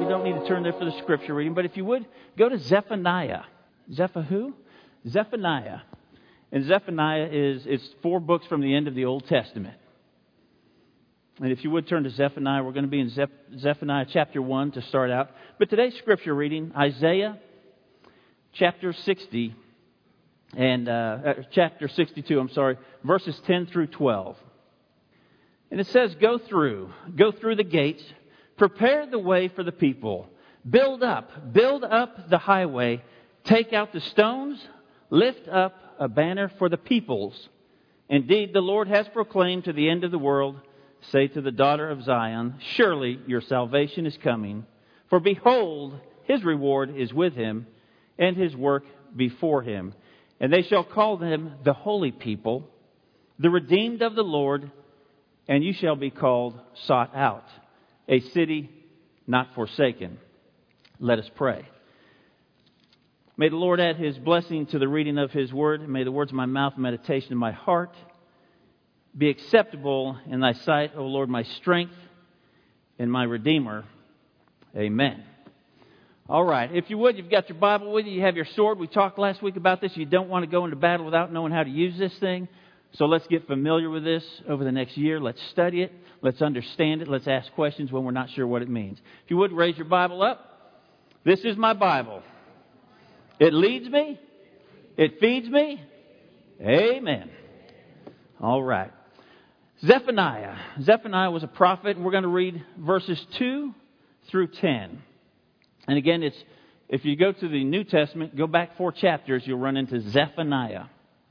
You don't need to turn there for the scripture reading, but if you would, go to Zephaniah. Zephaniah. And Zephaniah it's 4 books from the end of the Old Testament. And if you would turn to Zephaniah, we're going to be in Zephaniah chapter 1 to start out. But today's scripture reading, Isaiah chapter 60 and chapter 62, verses 10 through 12. And it says, go through the gates, prepare the way for the people, build up the highway, take out the stones, lift up a banner for the peoples. Indeed, the Lord has proclaimed to the end of the world, say to the daughter of Zion, surely your salvation is coming. For behold, his reward is with him, and his work before him. And they shall call them the holy people, the redeemed of the Lord, and you shall be called sought out, a city not forsaken. Let us pray. May the Lord add his blessing to the reading of his word. And may the words of my mouth and meditation of my heart be acceptable in thy sight, O Lord, my strength and my Redeemer. Amen. All right. If you would, you've got your Bible with you. You have your sword. We talked last week about this. You don't want to go into battle without knowing how to use this thing. So let's get familiar with this over the next year. Let's study it. Let's understand it. Let's ask questions when we're not sure what it means. If you would, raise your Bible up. This is my Bible. It leads me. It feeds me. Amen. All right. Zephaniah. Zephaniah was a prophet, and we're going to read verses 2 through 10. And again, if you go to the New Testament, go back 4 chapters, you'll run into Zephaniah.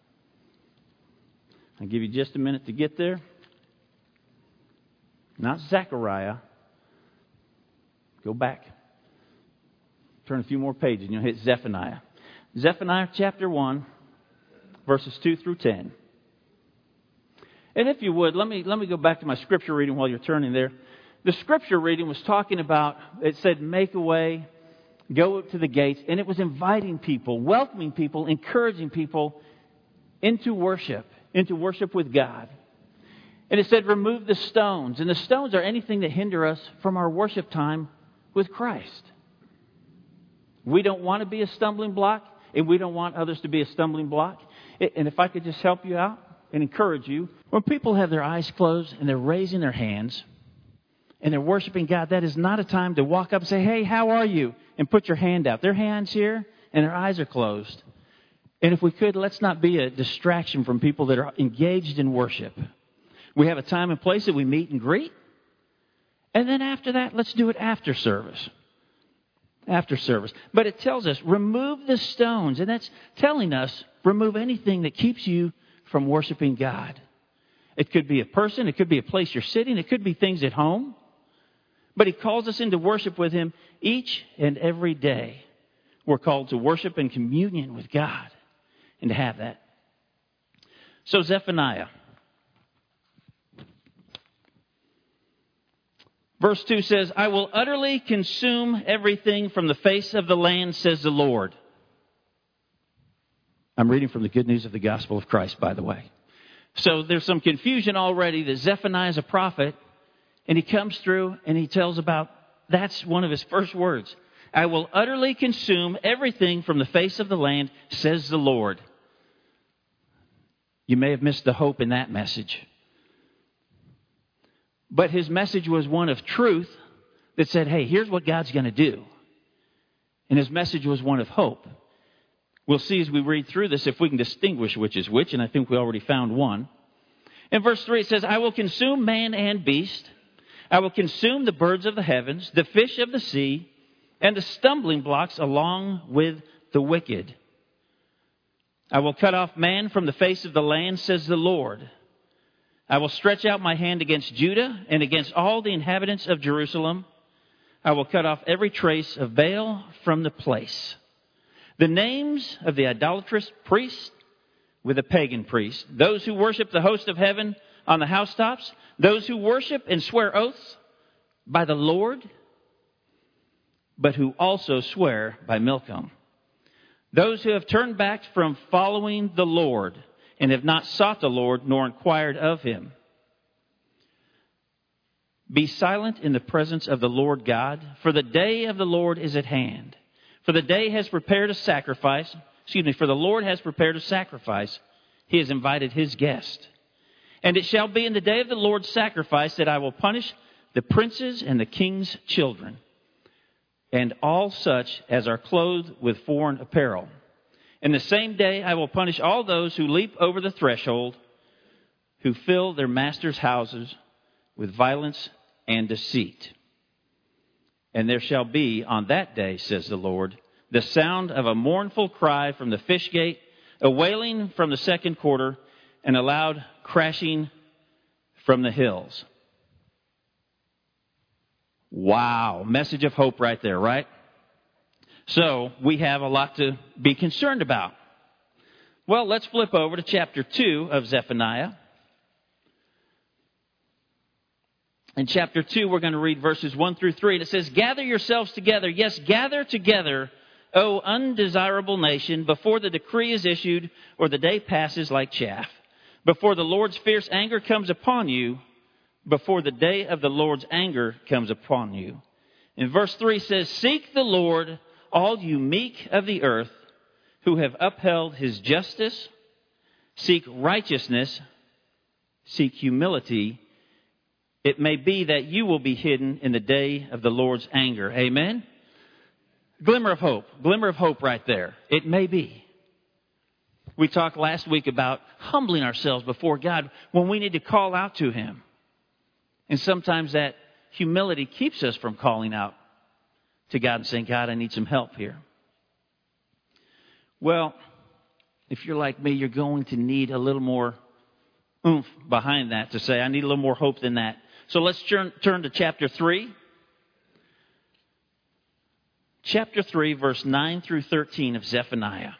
I'll give you just a minute to get there. Not Zechariah. Go back. Turn a few more pages and you'll hit Zephaniah. Zephaniah chapter 1, verses 2 through 10. And if you would, let me go back to my scripture reading while you're turning there. The scripture reading was talking about, it said, make a way, go to the gates. And it was inviting people, welcoming people, encouraging people into worship with God. And it said, remove the stones. And the stones are anything that hinder us from our worship time with Christ. We don't want to be a stumbling block, and we don't want others to be a stumbling block. And if I could just help you out and encourage you, when people have their eyes closed and they're raising their hands and they're worshiping God, that is not a time to walk up and say, hey, how are you? And put your hand out. Their hand's here and their eyes are closed. And if we could, let's not be a distraction from people that are engaged in worship. We have a time and place that we meet and greet. And then after that, let's do it after service. After service. But it tells us, remove the stones. And that's telling us, remove anything that keeps you from worshiping God. It could be a person. It could be a place you're sitting. It could be things at home. But he calls us into worship with him each and every day. We're called to worship in communion with God and to have that. So Zephaniah. Verse 2 says, I will utterly consume everything from the face of the land, says the Lord. I'm reading from the Good News of the Gospel of Christ, by the way. So there's some confusion already that Zephaniah is a prophet, and he comes through and he tells about, that's one of his first words. I will utterly consume everything from the face of the land, says the Lord. You may have missed the hope in that message. But his message was one of truth that said, hey, here's what God's going to do. And his message was one of hope. We'll see as we read through this if we can distinguish which is which, and I think we already found one. In verse 3 it says, I will consume man and beast. I will consume the birds of the heavens, the fish of the sea, and the stumbling blocks along with the wicked. I will cut off man from the face of the land, says the Lord. I will stretch out my hand against Judah and against all the inhabitants of Jerusalem. I will cut off every trace of Baal from the place. The names of the idolatrous priest with the pagan priest, those who worship the host of heaven on the housetops, those who worship and swear oaths by the Lord, but who also swear by Milcom. Those who have turned back from following the Lord and have not sought the Lord nor inquired of him. Be silent in the presence of the Lord God, for the day of the Lord is at hand. For the day has prepared a sacrifice. For the Lord has prepared a sacrifice. He has invited his guest. And it shall be in the day of the Lord's sacrifice that I will punish the princes and the king's children, and all such as are clothed with foreign apparel. In the same day I will punish all those who leap over the threshold, who fill their masters' houses with violence and deceit. And there shall be on that day, says the Lord, the sound of a mournful cry from the fish gate, a wailing from the second quarter, and a loud crashing from the hills. Wow. Message of hope right there, right? So we have a lot to be concerned about. Well, let's flip over to chapter 2 of Zephaniah. In chapter 2, we're going to read verses 1 through 3. And it says, gather yourselves together. Yes, gather together, O undesirable nation, before the decree is issued or the day passes like chaff. Before the Lord's fierce anger comes upon you, before the day of the Lord's anger comes upon you. In verse 3 says, seek the Lord, all you meek of the earth, who have upheld his justice. Seek righteousness, seek humility. It may be that you will be hidden in the day of the Lord's anger. Amen? Glimmer of hope right there. It may be. We talked last week about humbling ourselves before God when we need to call out to him. And sometimes that humility keeps us from calling out to God and saying, God, I need some help here. Well, if you're like me, you're going to need a little more oomph behind that to say, I need a little more hope than that. So let's turn to chapter 3. Chapter 3, verse 9 through 13 of Zephaniah.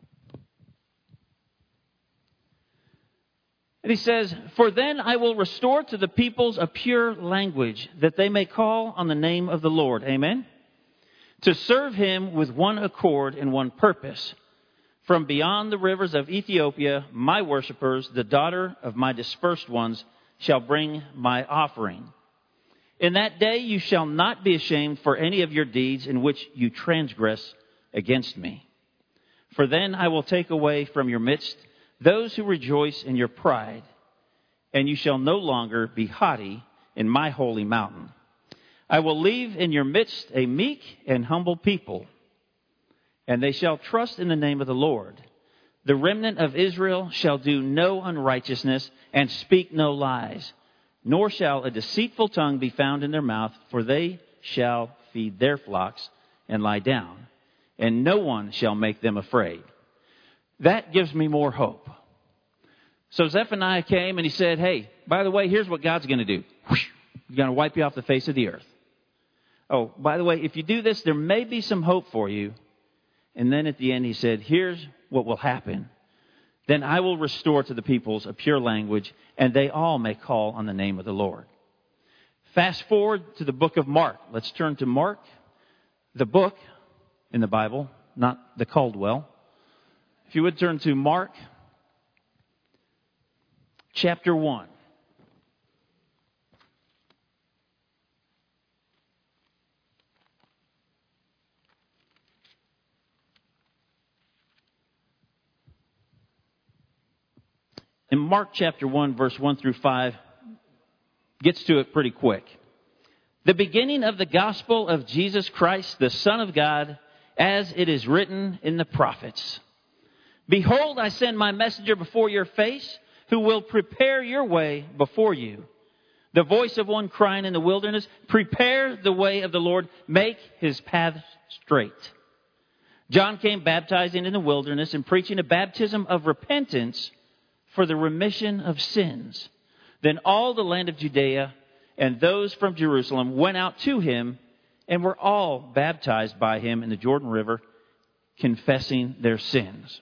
And he says, for then I will restore to the peoples a pure language, that they may call on the name of the Lord. Amen? To serve him with one accord and one purpose. From beyond the rivers of Ethiopia, my worshipers, the daughter of my dispersed ones, shall bring my offering. In that day you shall not be ashamed for any of your deeds in which you transgress against me. For then I will take away from your midst those who rejoice in your pride, and you shall no longer be haughty in my holy mountain. I will leave in your midst a meek and humble people, and they shall trust in the name of the Lord. The remnant of Israel shall do no unrighteousness and speak no lies, nor shall a deceitful tongue be found in their mouth, for they shall feed their flocks and lie down, and no one shall make them afraid. That gives me more hope. So Zephaniah came and he said, hey, by the way, here's what God's going to do. He's going to wipe you off the face of the earth. Oh, by the way, if you do this, there may be some hope for you. And then at the end he said, here's what will happen. Then I will restore to the peoples a pure language, and they all may call on the name of the Lord. Fast forward to the book of Mark. Let's turn to Mark, the book in the Bible, not the Caldwell. If you would turn to Mark, chapter 1. In Mark chapter 1, verse 1 through 5, gets to it pretty quick. The beginning of the gospel of Jesus Christ, the Son of God, as it is written in the prophets. Behold, I send my messenger before your face, who will prepare your way before you. The voice of one crying in the wilderness, prepare the way of the Lord, make his path straight. John came baptizing in the wilderness and preaching a baptism of repentance for the remission of sins. Then all the land of Judea and those from Jerusalem went out to him and were all baptized by him in the Jordan River, confessing their sins.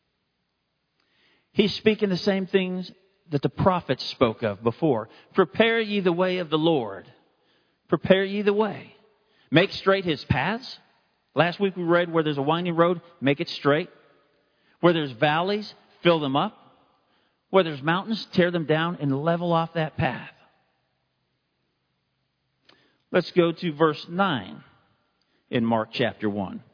He's speaking the same things that the prophets spoke of before. Prepare ye the way of the Lord. Prepare ye the way. Make straight his paths. Last week we read where there's a winding road, make it straight. Where there's valleys, fill them up. Where there's mountains, tear them down and level off that path. Let's go to verse 9 in Mark chapter 1.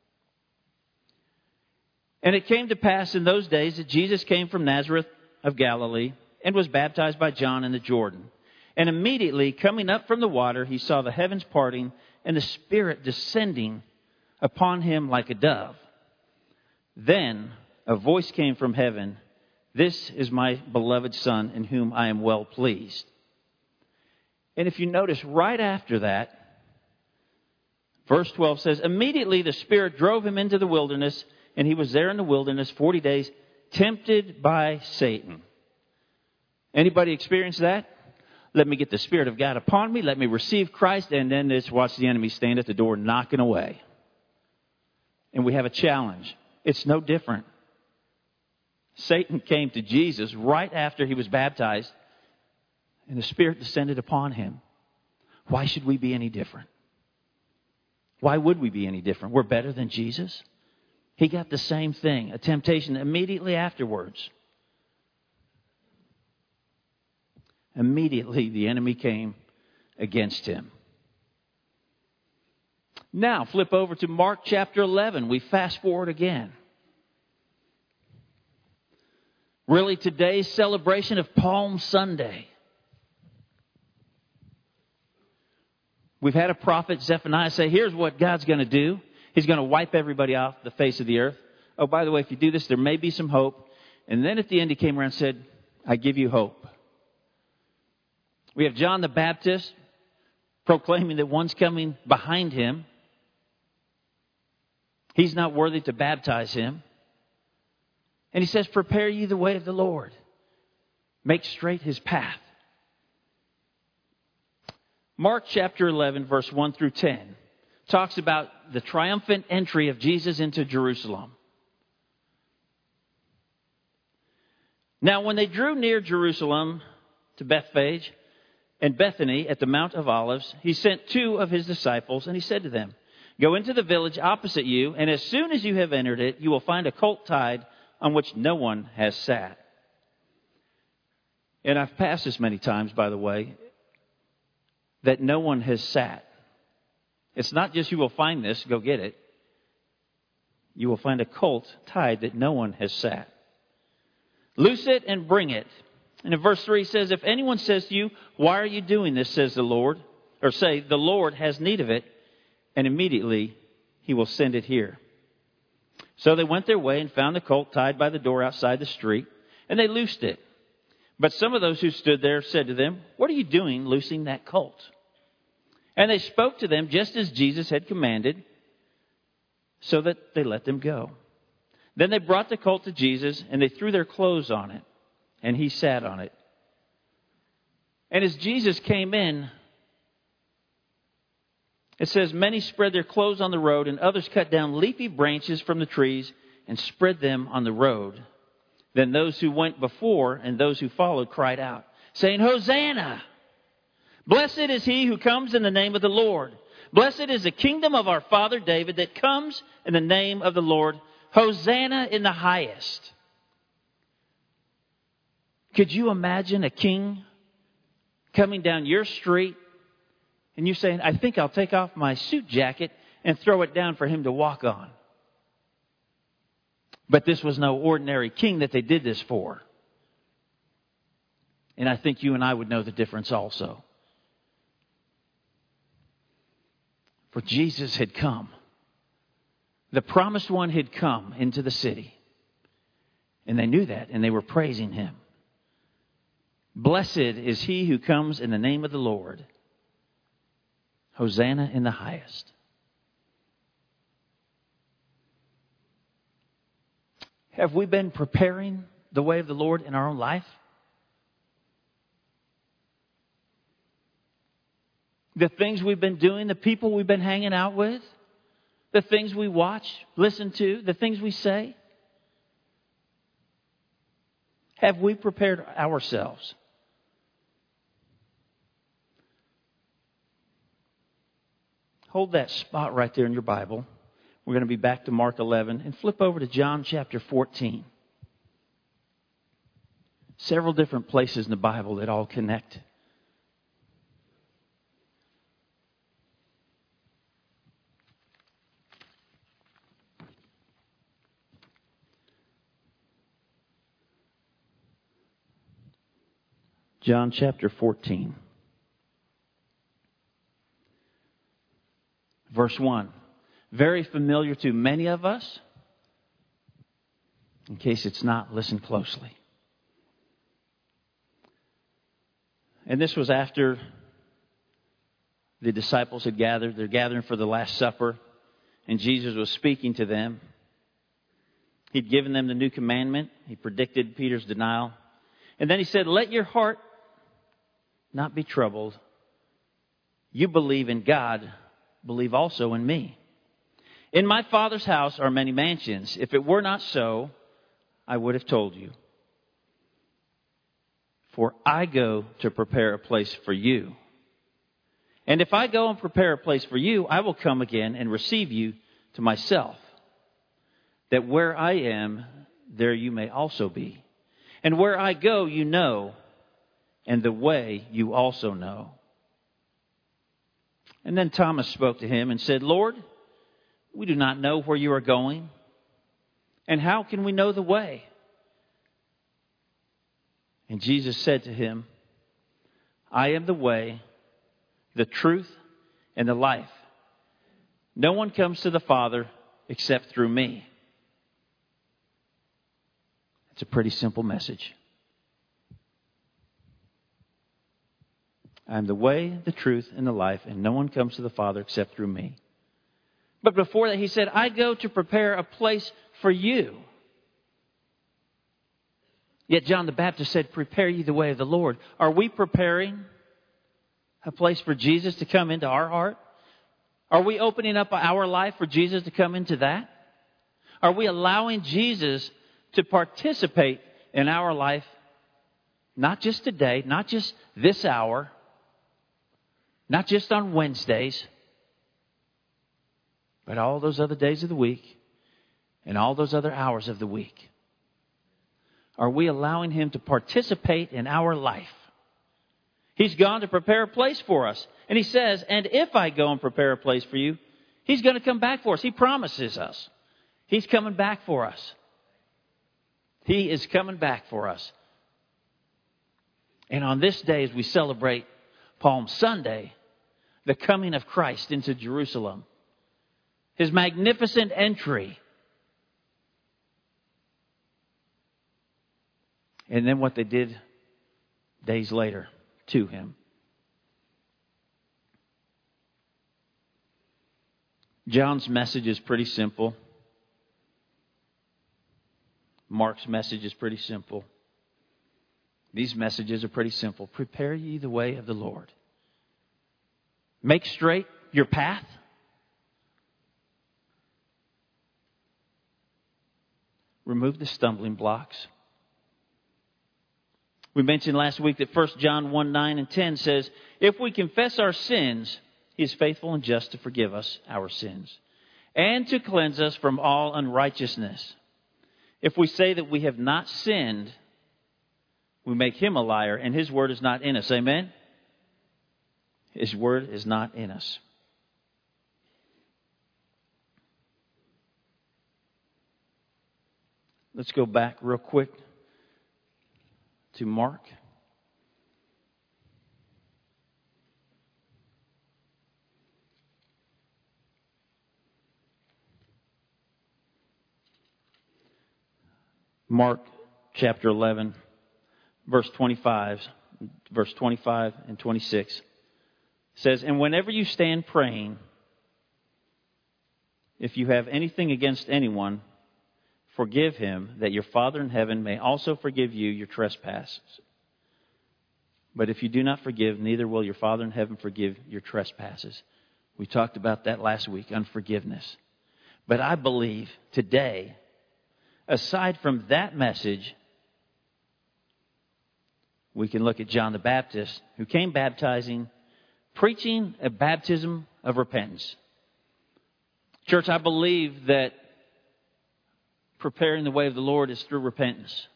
And it came to pass in those days that Jesus came from Nazareth of Galilee and was baptized by John in the Jordan. And immediately coming up from the water, he saw the heavens parting and the Spirit descending upon him like a dove. Then a voice came from heaven, "This is my beloved Son, in whom I am well pleased." And if you notice, right after that, verse 12 says, "Immediately the Spirit drove him into the wilderness, and he was there in the wilderness 40 days, tempted by Satan." Anybody experience that? Let me get the Spirit of God upon me. Let me receive Christ. And then just watch the enemy stand at the door knocking away. And we have a challenge. It's no different. Satan came to Jesus right after he was baptized, and the Spirit descended upon him. Why should we be any different? Why would we be any different? We're better than Jesus. He got the same thing, a temptation immediately afterwards. Immediately the enemy came against him. Now flip over to Mark chapter 11. We fast forward again. Really today's celebration of Palm Sunday. We've had a prophet, Zephaniah, say, here's what God's going to do. He's going to wipe everybody off the face of the earth. Oh, by the way, if you do this, there may be some hope. And then at the end he came around and said, I give you hope. We have John the Baptist proclaiming that one's coming behind him. He's not worthy to baptize him. And he says, prepare ye the way of the Lord. Make straight his path. Mark chapter 11, verse 1 through 10, talks about the triumphant entry of Jesus into Jerusalem. Now, when they drew near Jerusalem to Bethphage and Bethany at the Mount of Olives, he sent two of his disciples, and he said to them, go into the village opposite you, and as soon as you have entered it, you will find a colt tied on which no one has sat. And I've passed this many times, by the way, that no one has sat. It's not just you will find this, go get it. You will find a colt tied that no one has sat. Loose it and bring it. And in verse 3 says, if anyone says to you, why are you doing this, says the Lord, or say, the Lord has need of it, and immediately he will send it here. So they went their way and found the colt tied by the door outside the street, and they loosed it. But some of those who stood there said to them, what are you doing loosing that colt? And they spoke to them just as Jesus had commanded, so that they let them go. Then they brought the colt to Jesus, and they threw their clothes on it, and he sat on it. And as Jesus came in, it says, many spread their clothes on the road, and others cut down leafy branches from the trees and spread them on the road. Then those who went before and those who followed cried out, saying, Hosanna! Blessed is he who comes in the name of the Lord. Blessed is the kingdom of our father David that comes in the name of the Lord. Hosanna in the highest. Could you imagine a king coming down your street and you saying, I think I'll take off my suit jacket and throw it down for him to walk on? But this was no ordinary king that they did this for. And I think you and I would know the difference also. For Jesus had come. The promised one had come into the city. And they knew that, and they were praising him. Blessed is he who comes in the name of the Lord. Hosanna in the highest. Have we been preparing the way of the Lord in our own life? The things we've been doing, the people we've been hanging out with, the things we watch, listen to, the things we say. Have we prepared ourselves? Hold that spot right there in your Bible. We're going to be back to Mark 11 and flip over to John chapter 14. Several different places in the Bible that all connect. John chapter 14. Verse 1. Very familiar to many of us. In case it's not, listen closely. And this was after the disciples had gathered. They're gathering for the Last Supper. And Jesus was speaking to them. He'd given them the new commandment. He predicted Peter's denial. And then he said, let your heart not be troubled. You believe in God, believe also in me. In my Father's house are many mansions. If it were not so, I would have told you. For I go to prepare a place for you. And if I go and prepare a place for you, I will come again and receive you to myself, that where I am, there you may also be. And where I go, you know, and the way you also know. And then Thomas spoke to him and said, Lord, we do not know where you are going, and how can we know the way? And Jesus said to him, I am the way, the truth, and the life. No one comes to the Father except through me. It's a pretty simple message. I am the way, the truth, and the life, and no one comes to the Father except through me. But before that, he said, I go to prepare a place for you. Yet John the Baptist said, prepare ye the way of the Lord. Are we preparing a place for Jesus to come into our heart? Are we opening up our life for Jesus to come into that? Are we allowing Jesus to participate in our life, not just today, not just this hour, not just on Wednesdays, but all those other days of the week and all those other hours of the week? Are we allowing Him to participate in our life? He's gone to prepare a place for us. And He says, and if I go and prepare a place for you, He's going to come back for us. He promises us. He's coming back for us. He is coming back for us. And on this day, as we celebrate Palm Sunday, the coming of Christ into Jerusalem, His magnificent entry, and then what they did days later to Him. John's message is pretty simple. Mark's message is pretty simple. These messages are pretty simple. Prepare ye the way of the Lord. Make straight your path. Remove the stumbling blocks. We mentioned last week that 1 John 1, 9 and 10 says, if we confess our sins, He is faithful and just to forgive us our sins and to cleanse us from all unrighteousness. If we say that we have not sinned, we make Him a liar and His word is not in us. Amen? His word is not in us. Let's go back real quick to Mark. Mark chapter 11, verse 25 and 26 says, and whenever you stand praying, if you have anything against anyone, forgive him, that your Father in heaven may also forgive you your trespasses. But if you do not forgive, neither will your Father in heaven forgive your trespasses. We talked about that last week, unforgiveness. But I believe today, aside from that message, we can look at John the Baptist, who came baptizing, preaching a baptism of repentance. Church, I believe that preparing the way of the Lord is through repentance.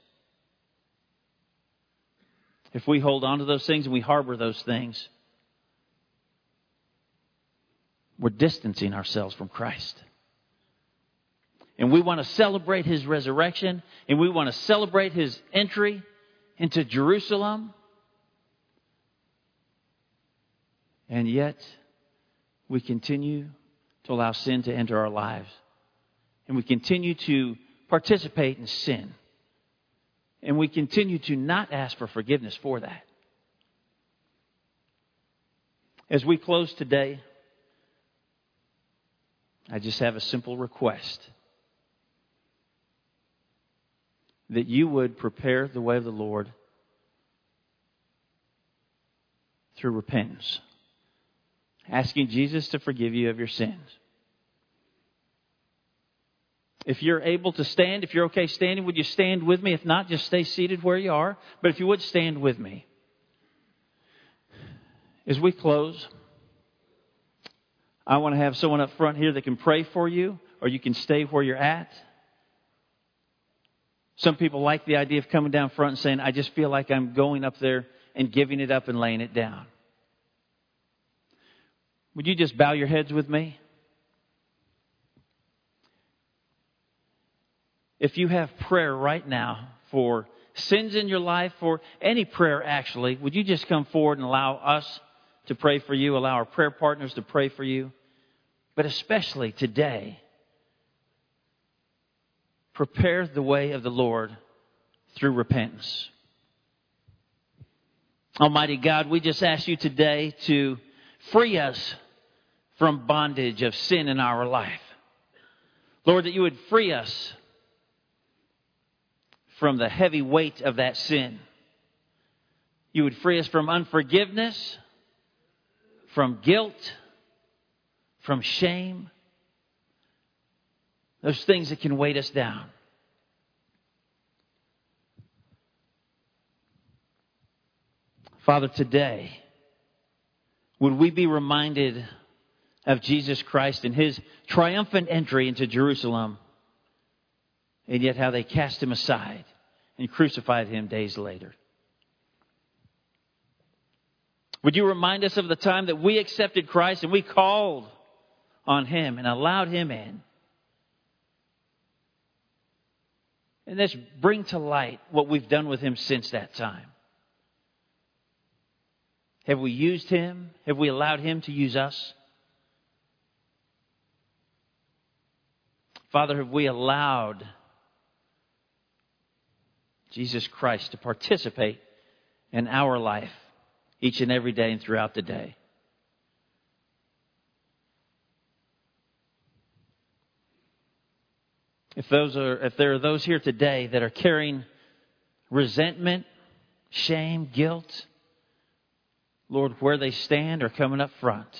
If we hold on to those things and we harbor those things, we're distancing ourselves from Christ. And we want to celebrate His resurrection, and we want to celebrate His entry into Jerusalem. And yet, we continue to allow sin to enter our lives. And we continue to participate in sin. And we continue to not ask for forgiveness for that. As we close today, I just have a simple request. That you would prepare the way of the Lord through repentance. Asking Jesus to forgive you of your sins. If you're able to stand, if you're okay standing, would you stand with me? If not, just stay seated where you are. But if you would, stand with me. As we close, I want to have someone up front here that can pray for you, or you can stay where you're at. Some people like the idea of coming down front and saying, I just feel like I'm going up there and giving it up and laying it down. Would you just bow your heads with me? If you have prayer right now for sins in your life, for any prayer actually, would you just come forward and allow us to pray for you, allow our prayer partners to pray for you? But especially today, prepare the way of the Lord through repentance. Almighty God, we just ask you today to free us from bondage of sin in our life. Lord, that you would free us from the heavy weight of that sin. You would free us from unforgiveness, from guilt, from shame. Those things that can weight us down. Father, today, would we be reminded of Jesus Christ and His triumphant entry into Jerusalem, and yet how they cast Him aside and crucified Him days later. Would you remind us of the time that we accepted Christ and we called on Him and allowed Him in? And let's bring to light what we've done with Him since that time. Have we used Him? Have we allowed Him to use us? Father, have we allowed Jesus Christ to participate in our life each and every day and throughout the day? If there are those here today that are carrying resentment, shame, guilt, Lord, where they stand or coming up front,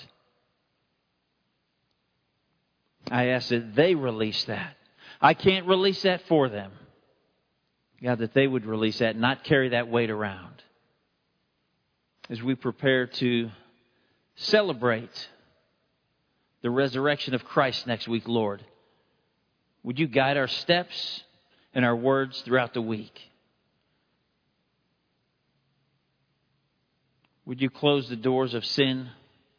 I ask that they release that. I can't release that for them. God, that they would release that and not carry that weight around. As we prepare to celebrate the resurrection of Christ next week, Lord, would you guide our steps and our words throughout the week? Would you close the doors of sin?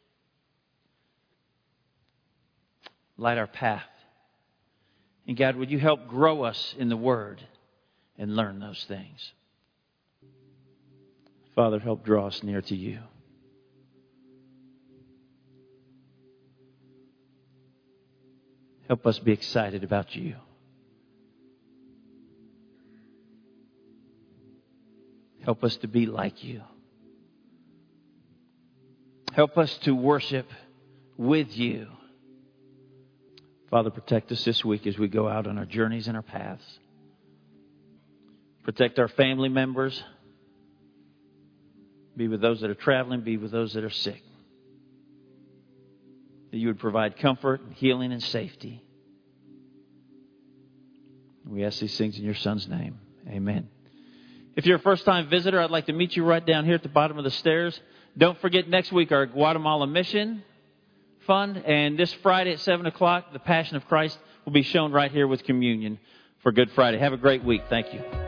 Light our path. And God, would you help grow us in the Word and learn those things? Father, help draw us near to you. Help us be excited about you. Help us to be like you. Help us to worship with you. Father, protect us this week as we go out on our journeys and our paths. Protect our family members. Be with those that are traveling. Be with those that are sick. That you would provide comfort, healing, and safety. We ask these things in your Son's name. Amen. If you're a first-time visitor, I'd like to meet you right down here at the bottom of the stairs. Don't forget next week our Guatemala Mission Fund. And this Friday at 7 o'clock, the Passion of Christ will be shown right here with communion for Good Friday. Have a great week. Thank you.